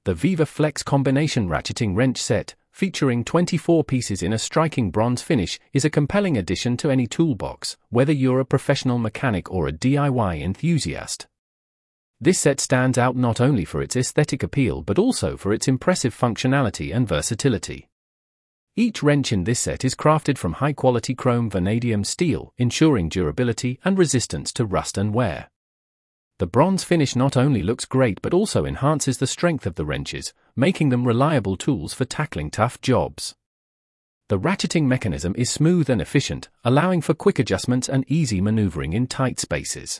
The Viva Flex Combination Ratcheting Wrench Set, featuring 24 pieces in a striking bronze finish, is a compelling addition to any toolbox, whether you're a professional mechanic or a DIY enthusiast. This set stands out not only for its aesthetic appeal but also for its impressive functionality and versatility. Each wrench in this set is crafted from high-quality chrome vanadium steel, ensuring durability and resistance to rust and wear. The bronze finish not only looks great but also enhances the strength of the wrenches, making them reliable tools for tackling tough jobs. The ratcheting mechanism is smooth and efficient, allowing for quick adjustments and easy maneuvering in tight spaces.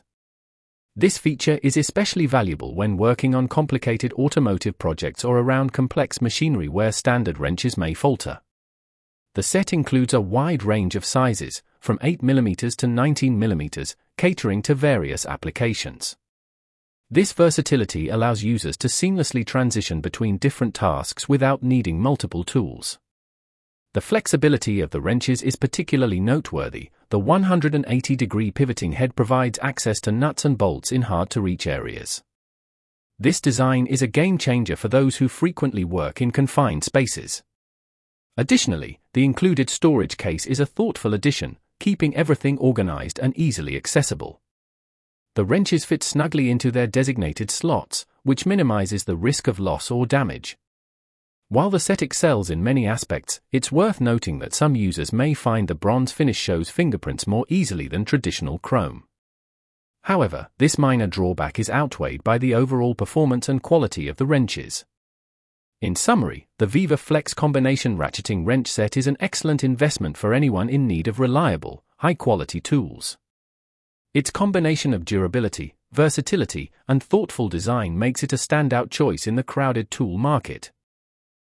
This feature is especially valuable when working on complicated automotive projects or around complex machinery where standard wrenches may falter. The set includes a wide range of sizes, from 8mm to 19mm, catering to various applications. This versatility allows users to seamlessly transition between different tasks without needing multiple tools. The flexibility of the wrenches is particularly noteworthy. The 180-degree pivoting head provides access to nuts and bolts in hard-to-reach areas. This design is a game-changer for those who frequently work in confined spaces. Additionally, the included storage case is a thoughtful addition, keeping everything organized and easily accessible. The wrenches fit snugly into their designated slots, which minimizes the risk of loss or damage. While the set excels in many aspects, it's worth noting that some users may find the bronze finish shows fingerprints more easily than traditional chrome. However, this minor drawback is outweighed by the overall performance and quality of the wrenches. In summary, the Viva Flex Combination Ratcheting Wrench Set is an excellent investment for anyone in need of reliable, high-quality tools. Its combination of durability, versatility, and thoughtful design makes it a standout choice in the crowded tool market.